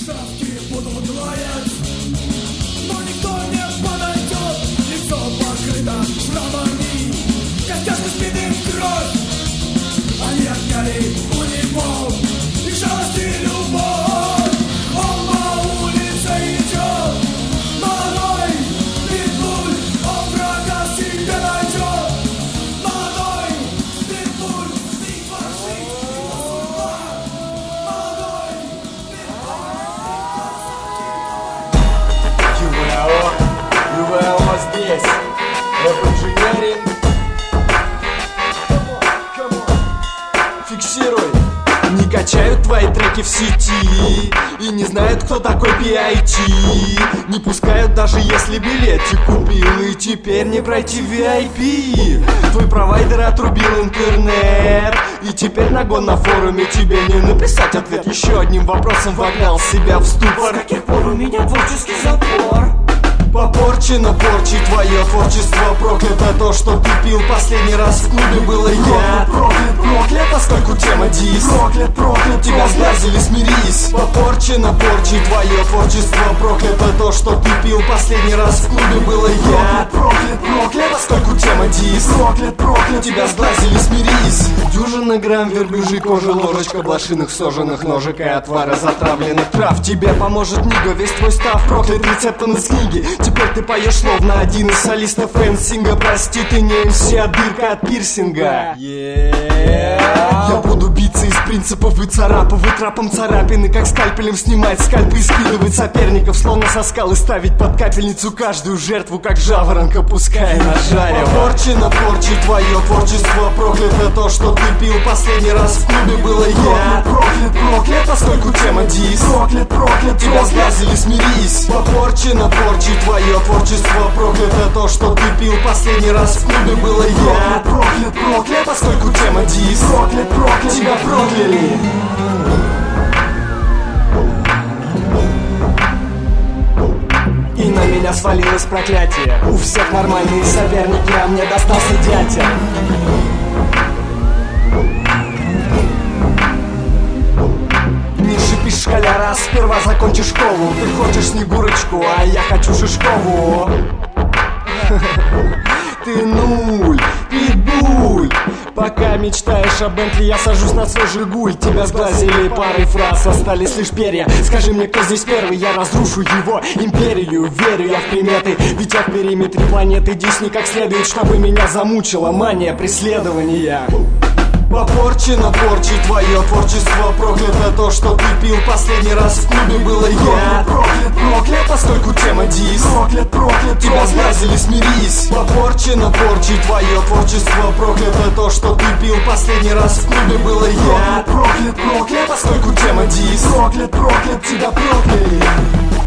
Ставки будут лаять, но никто не подойдет. Лицо покрыто шрамами, костяшки спины в кровь. Они отняли у него и жалость, и любовь. Он по улице идет, молодой питбуль, он врага себе найдет. Молодой питбуль, ты творши, его судьба. Молодой ЮВО здесь, рэп-инженеринг. Фиксируй. Не качают твои треки в сети и не знают, кто такой PIT. Не пускают, даже если билетик купил, и теперь не пройти VIP. Твой провайдер отрубил интернет, и теперь нагон на форуме тебе не написать ответ. Еще одним вопросом вогнал себя в ступор. С каких пор у меня творческий запор? Попорчено порчи твое творчество. Проклято то, что ты пил последний раз в клубе, было я. Проклят, проклят, поскольку тема дис. Проклят, проклят, тебя сглазили, смирись. Попорчено порчи твое творчество. Проклято то, что ты пил последний раз в клубе, было я. Проклят, проклят, поскольку тема дис. Проклят, проклят, тебя сглазили, смирись. Дюжина грамм верблюжьей кожи, ложечка блошиных сожженных ножек и отвара затравленных трав. Тебе поможет Ниго, весь твой став проклят, рецептом из книги. Теперь ты поешь словно один из солистов Энсинга. Прости, ты не МС, а дырка от пирсинга. Я буду биться из принципов и царапывать рапом царапины, как скальпелем снимать скальпы и скидывать соперников, словно со скалы ставить под капельницу каждую жертву, как жаворонка, пуская на жаре. Порчено порчи твое творчество. Проклято то, что ты пил последний раз в клубе, было я. Проклят, проклят, поскольку тема дис. Проклят, проклят, тебя сглазили, смирись. Попорчено порчи твое творчество. Проклято то, что ты пил последний раз в клубе, было я. Проклят, проклят, поскольку тема дис. Проклят, проклят, тебя прокляли. И на меня свалилось проклятие. У всех нормальные соперники, а мне достался дятел. Не шипишь, школяра, сперва закончи школу. Ты хочешь Снегурочку, а я хочу Шишкову. Ты нуль, питбуль. Пока мечтаешь о Бентли, я сажусь на свой Жигуль. Тебя сглазили парой фраз, остались лишь перья. Скажи мне, кто здесь первый, я разрушу его империю. Верю я в приметы, ведь я в периметре планеты. Дисни как следует, чтобы меня замучила мания преследования. Попорчено порчи твое творчество. Проклято то, что ты пил последний раз в клубе, было я. Проклят, проклят, поскольку тема дис. Проклят, проклят, тебя сглазили, смирись. Попорчено порчи твое творчество. Проклято то, что ты пил последний раз в клубе, было я. Проклят, проклят, поскольку тема дис. Проклят, проклят, тебя прокляли.